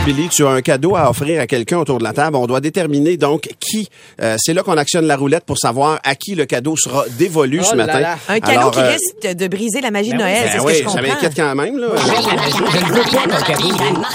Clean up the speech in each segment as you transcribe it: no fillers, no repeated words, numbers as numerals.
Billy, tu as un cadeau à offrir à quelqu'un autour de la table. On doit déterminer donc qui. C'est là qu'on actionne la roulette pour savoir à qui le cadeau sera dévolu ce matin. Là. Un cadeau qui risque de briser la magie de Noël, c'est ce que je comprends. Ça m'inquiète quand même. Là. Je ne veux pas ton cadeau. Martin,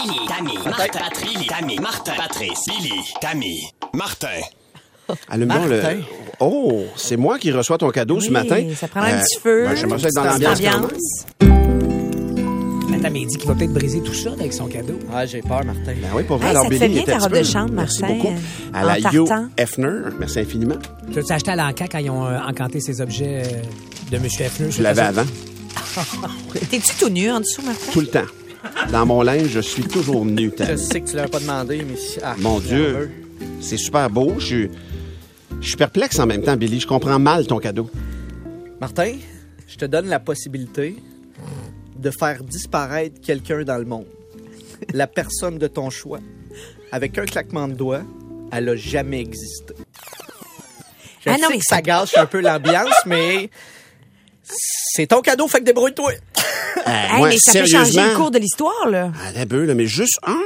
Patrice, Billy, Tammy, Martin. Allume donc le... Oh, c'est moi qui reçois ton cadeau ce matin. Ça prend un petit feu. J'aimerais ça être dans l'ambiance quand même. Attends, mais il dit qu'il va peut-être briser tout ça avec son cadeau. Ah, j'ai peur, Martin. Ben oui, pour vrai. Hey, Alors, ça te Billy fait bien était ta robe un de petit peu- chambre, Merci Martin, beaucoup. À en la Hugh tartan. Hefner. Merci infiniment. Tu as acheté à l'encan quand ils ont encanté ces objets de M. Hefner? Je l'avais avant. T'es-tu tout nu en dessous, Martin? Tout le temps. Dans mon linge, je suis toujours nu. Je sais que tu l'avais pas demandé, mais... Ah, Mon Dieu, c'est super beau. Je suis perplexe en même temps, Billy. Je comprends mal ton cadeau. Martin, je te donne la possibilité de faire disparaître quelqu'un dans le monde. La personne de ton choix. Avec un claquement de doigts, elle a jamais existé. Je sais que ça gâche un peu l'ambiance, mais c'est ton cadeau, fait que débrouille-toi. Hey, Moi, mais ça peut changer le cours de l'histoire, là. Ah, un peu, là, mais juste un.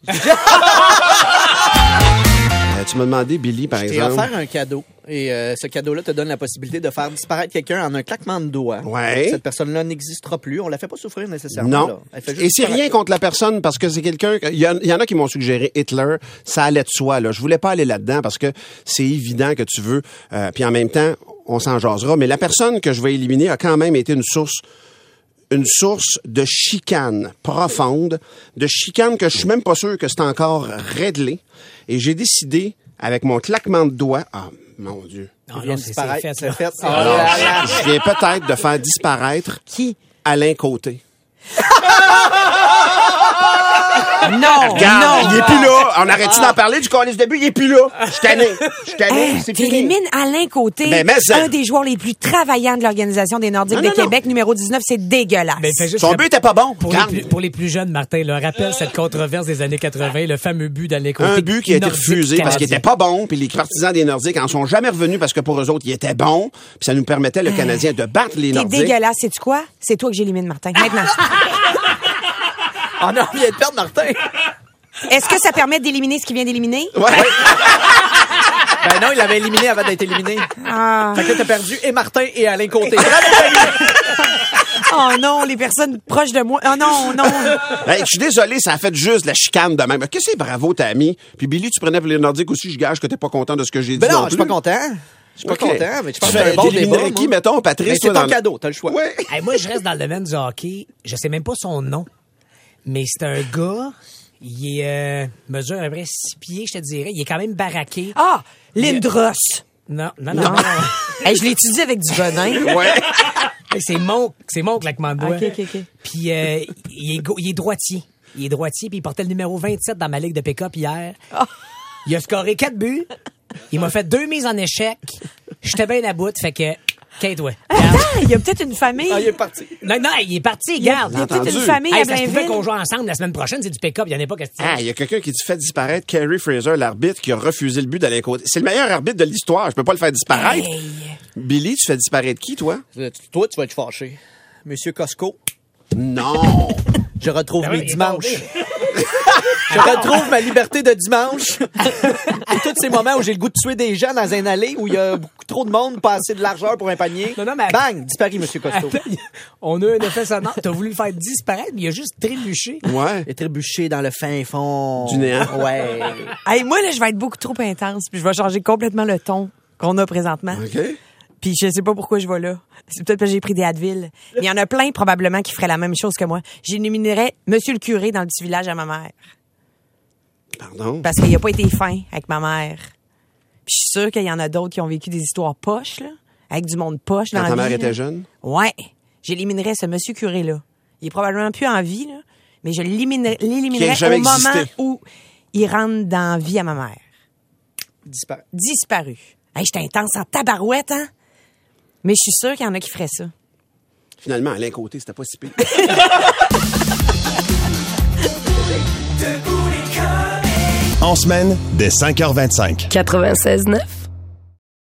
Tu m'as demandé, Billy, par Je t'ai exemple. offert un cadeau. Et ce cadeau-là te donne la possibilité de faire disparaître quelqu'un en un claquement de doigts. Ouais. Cette personne-là n'existera plus. On la fait pas souffrir nécessairement. Non. Là. Elle fait juste Et c'est disparaître. rien contre la personne parce que c'est quelqu'un... Il y en a qui m'ont suggéré Hitler. Ça allait de soi, là. Je voulais pas aller là-dedans parce que c'est évident que tu veux. Puis en même temps, on s'en jasera. Mais la personne que je vais éliminer a quand même été une source de chicane profonde, de chicane que je suis même pas sûr que c'est encore réglé. Et j'ai décidé, avec mon claquement de doigts... Ah, mon Dieu. Non, Il vient non, de disparaître. c'est fait. Alors, je viens peut-être de faire disparaître Qui? Alain Côté. Non, Regarde, non. il est plus là. On arrête-tu d'en parler du calice de but? Il est plus là. Je suis tanné. C'est fini. T'élimines Alain Côté, Ben, mais ça- un des joueurs les plus travaillants de l'Organisation des Nordiques de Québec, numéro 19. C'est dégueulasse. Mais fais juste Son but était pas bon. pour les plus jeunes, Martin, là, rappelle cette controverse des années 80, le fameux but d'Alain Côté. Un but qui a été Nordique refusé parce qu'il canadien. était pas bon, puis les partisans des Nordiques en sont jamais revenus parce que pour eux autres, il était bon, puis ça nous permettait, le Canadien, de battre les T'es Nordiques. dégueulasse. Sais-tu quoi? C'est toi que j'élimine, Martin. Maintenant. Ah non, on vient de perdre Martin. Est-ce que ça permet d'éliminer ce qu'il vient d'éliminer? Ouais. Ben non, il l'avait éliminé avant d'être éliminé. Ah. Fait que là, t'as perdu et Martin et Alain Côté. Oh non, les personnes proches de moi. Oh non, non. Hey, je suis désolé, ça a fait juste de la chicane de même. Qu'est-ce que c'est, bravo, t'as mis? Puis Billy, tu prenais pour les Nordiques aussi, je gage que t'es pas content de ce que j'ai dit. Ben non, non je suis plus. pas content. Je suis pas Ok. content, mais je pense Tu que c'est un bon débat. éliminerais qui, moi. mettons, Patrice? Mais c'est toi, ton dans- cadeau, t'as le choix. Ouais. Hey, moi, je reste dans le domaine du hockey. Je sais même pas son nom, mais c'est un gars. Il est mesure à peu près 6 pieds, je te dirais. Il est quand même baraqué. Ah, Lindros. Non. Hey, je l'étudie avec du venin. Ouais. Hey, c'est mon claquement de doigts. OK. Puis il est droitier. Il est droitier, puis il portait le numéro 27 dans ma ligue de pick-up hier. Il a scoré 4 buts. Il m'a fait 2 mises en échec. J'étais bien à bout, fait que... Quête-toi. Attends, il y a peut-être une famille. Ah, il est parti. Non, il est parti, garde. Il y a peut-être entendu. une famille à Hey, ça se pouvait Blainville. qu'on joue ensemble la semaine prochaine, c'est du pick-up, il n'y en a pas question. Ah, il y a quelqu'un qui dit fait disparaître Kerry Fraser, l'arbitre, qui a refusé le but d'Alain Côté. C'est le meilleur arbitre de l'histoire. Je peux pas le faire disparaître. Hey. Billy, tu fais disparaître qui, toi? Toi, tu vas être fâché. Monsieur Costco, Non. je retrouve Ben mes oui, il est dimanches. tombé. Je retrouve ma liberté de dimanche. Et tous ces moments où j'ai le goût de tuer des gens dans un allée où il y a beaucoup trop de monde, pas assez de largeur pour un panier. Non, mais- Bang, disparu, Monsieur Costo. On a un effet sonore. T'as voulu le faire disparaître, mais il a juste trébuché. Ouais. Il est trébuché dans le fin fond. Du néant. Ouais. Hey, moi, là, je vais être beaucoup trop intense, puis je vais changer complètement le ton qu'on a présentement. OK. Puis je sais pas pourquoi je vais là. C'est peut-être parce que j'ai pris des Advil. Mais il y en a plein, probablement, qui feraient la même chose que moi. J'éliminerais Monsieur le curé dans le petit village à ma mère. Pardon. Parce qu'il a pas été fin avec ma mère. Puis je suis sûre qu'il y en a d'autres qui ont vécu des histoires poches, là. Avec du monde poche dans Quand la ta vie. mère là. était jeune? Ouais. J'éliminerais ce Monsieur curé-là. Il est probablement plus en vie, là. Mais je l'éliminerais Qui a jamais au moment existé. où il rentre dans la vie à ma mère. Disparu. Disparu. Hey, j'étais intense en tabarouette, hein? Mais je suis sûre qu'il y en a qui feraient ça. Finalement, Alain Côté, c'était pas si pire. En semaine, dès 5h25. 96.9.